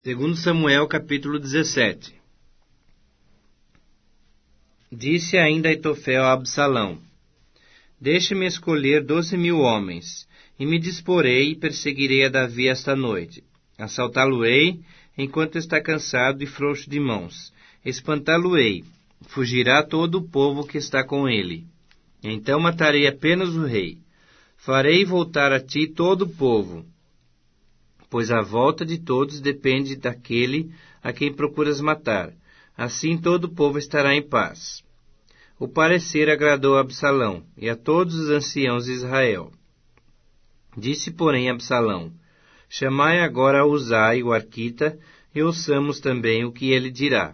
Segundo Samuel, capítulo 17. Disse ainda Aitofel a Absalão: Deixe-me escolher 12.000 homens, e me disporei e perseguirei a Davi esta noite. Assaltá-lo-ei enquanto está cansado e frouxo de mãos. Espantá-lo-ei. Fugirá todo o povo que está com ele. Então matarei apenas o rei. Farei voltar a ti todo o povo, pois a volta de todos depende daquele a quem procuras matar. Assim todo o povo estará em paz. O parecer agradou a Absalão e a todos os anciãos de Israel. Disse, porém, Absalão: Chamai agora a Uzai, o arquita, e ouçamos também o que ele dirá.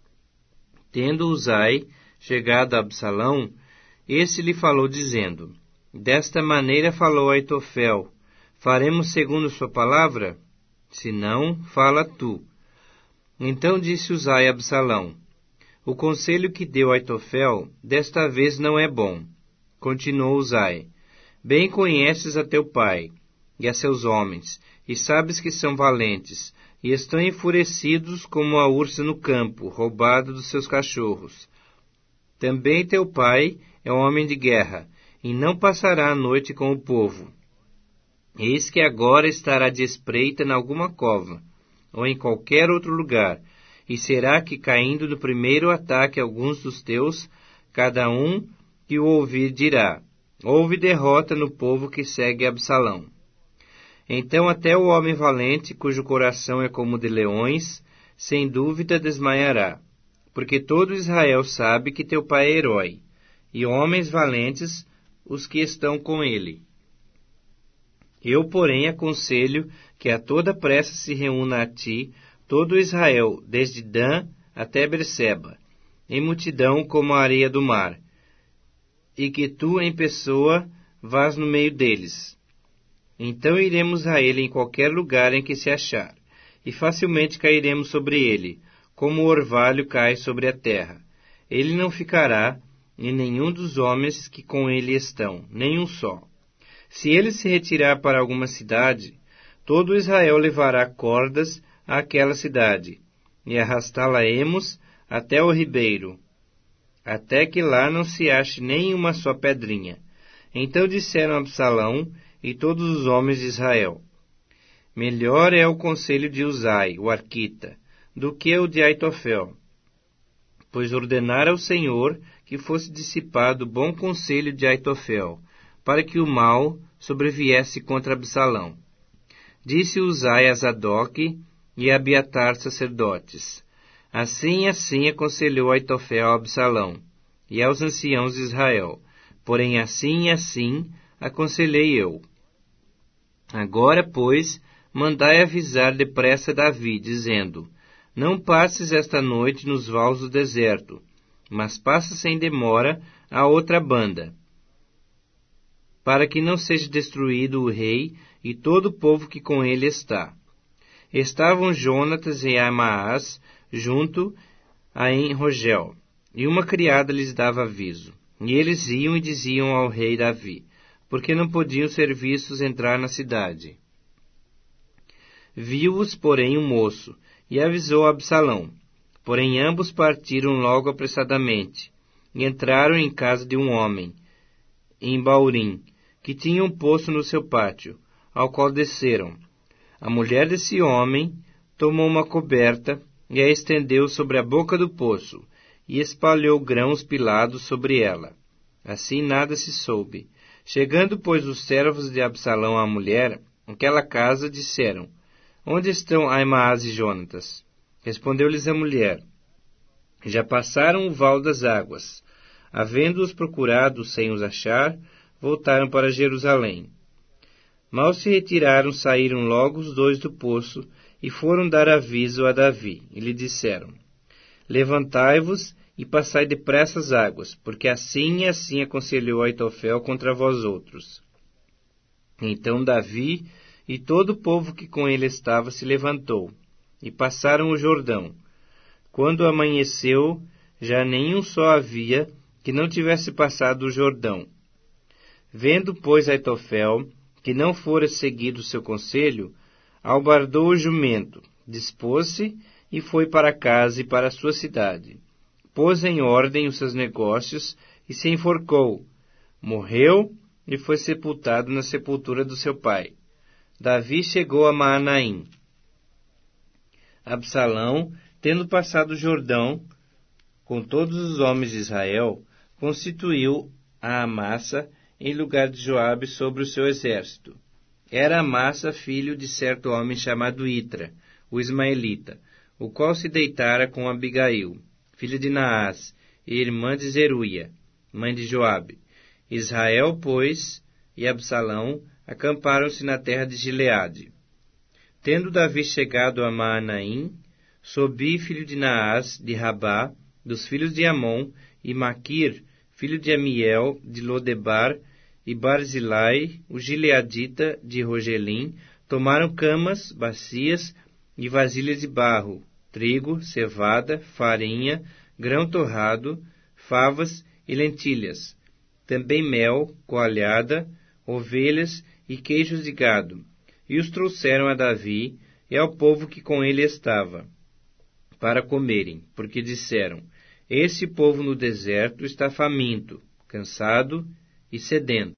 Tendo Uzai chegado a Absalão, esse lhe falou, dizendo: Desta maneira falou Aitofel: Faremos segundo sua palavra? Se não, fala tu. Então disse Uzai a Absalão: O conselho que deu Aitofel desta vez não é bom. Continuou Uzai: Bem conheces a teu pai e a seus homens, e sabes que são valentes, e estão enfurecidos como a ursa no campo, roubada dos seus cachorros. Também teu pai é um homem de guerra, e não passará a noite com o povo. Eis que agora estará de espreita em alguma cova, ou em qualquer outro lugar, e será que, caindo no primeiro ataque alguns dos teus, cada um que o ouvir dirá: Houve derrota no povo que segue Absalão. Então até o homem valente, cujo coração é como de leões, sem dúvida desmaiará, porque todo Israel sabe que teu pai é herói, e homens valentes os que estão com ele. Eu, porém, aconselho que a toda pressa se reúna a ti todo Israel, desde Dan até Berseba, em multidão como a areia do mar, e que tu, em pessoa, vás no meio deles. Então iremos a ele em qualquer lugar em que se achar, e facilmente cairemos sobre ele, como o orvalho cai sobre a terra. Ele não ficará em nenhum dos homens que com ele estão, nenhum só. Se ele se retirar para alguma cidade, todo Israel levará cordas àquela cidade, e arrastá-la-emos até o ribeiro, até que lá não se ache nem uma só pedrinha. Então disseram a Absalão e todos os homens de Israel: Melhor é o conselho de Uzai, o arquita, do que o de Aitofel, pois ordenara ao Senhor que fosse dissipado o bom conselho de Aitofel, para que o mal sobreviesse contra Absalão. Disse Uzai a Zadok e a Abiatar sacerdotes: Assim aconselhou Aitofel a Absalão e aos anciãos de Israel, porém assim aconselhei eu. Agora, pois, mandai avisar depressa Davi, dizendo: Não passes esta noite nos vales do deserto, mas passa sem demora a outra banda, para que não seja destruído o rei e todo o povo que com ele está. Estavam Jonatas e Amaás junto a Enrogel, e uma criada lhes dava aviso. E eles iam e diziam ao rei Davi, porque não podiam ser vistos entrar na cidade. Viu-os, porém, o moço, e avisou a Absalão. Porém ambos partiram logo apressadamente, e entraram em casa de um homem, em Baurim, que tinha um poço no seu pátio, ao qual desceram. A mulher desse homem tomou uma coberta e a estendeu sobre a boca do poço, e espalhou grãos pilados sobre ela. Assim nada se soube. Chegando, pois, os servos de Absalão à mulher, naquela casa, disseram: Onde estão Aimaas e Jonatas? Respondeu-lhes a mulher: Já passaram o val das águas. Havendo-os procurado sem os achar, voltaram para Jerusalém. Mal se retiraram, saíram logo os dois do poço, e foram dar aviso a Davi, e lhe disseram: Levantai-vos e passai depressa as águas, porque assim aconselhou Aitofel contra vós outros. Então Davi e todo o povo que com ele estava se levantou, e passaram o Jordão. Quando amanheceu, já nenhum só havia que não tivesse passado o Jordão. Vendo, pois, Aitofel que não fora seguido o seu conselho, albardou o jumento, Dispôs-se e foi para casa e para a sua cidade. Pôs em ordem os seus negócios e se enforcou. Morreu e foi sepultado na sepultura do seu pai. Davi chegou a Maanaim. Absalão, tendo passado o Jordão com todos os homens de Israel, constituiu a Amassa em lugar de Joabe sobre o seu exército. Era Amassa filho de certo homem chamado Itra, o ismaelita, o qual se deitara com Abigail, filha de Naás, e irmã de Zeruia, mãe de Joabe. Israel, pois, e Absalão acamparam-se na terra de Gileade. Tendo Davi chegado a Maanaim, Sobi, filho de Naás, de Rabá, dos filhos de Amon, e Maquir, filho de Amiel, de Lodebar, e Barzilai, o gileadita, de Rogelim, tomaram camas, bacias e vasilhas de barro, trigo, cevada, farinha, grão torrado, favas e lentilhas, também mel, coalhada, ovelhas e queijos de gado, e os trouxeram a Davi e ao povo que com ele estava, para comerem, porque disseram: Esse povo no deserto está faminto, cansado e sedento.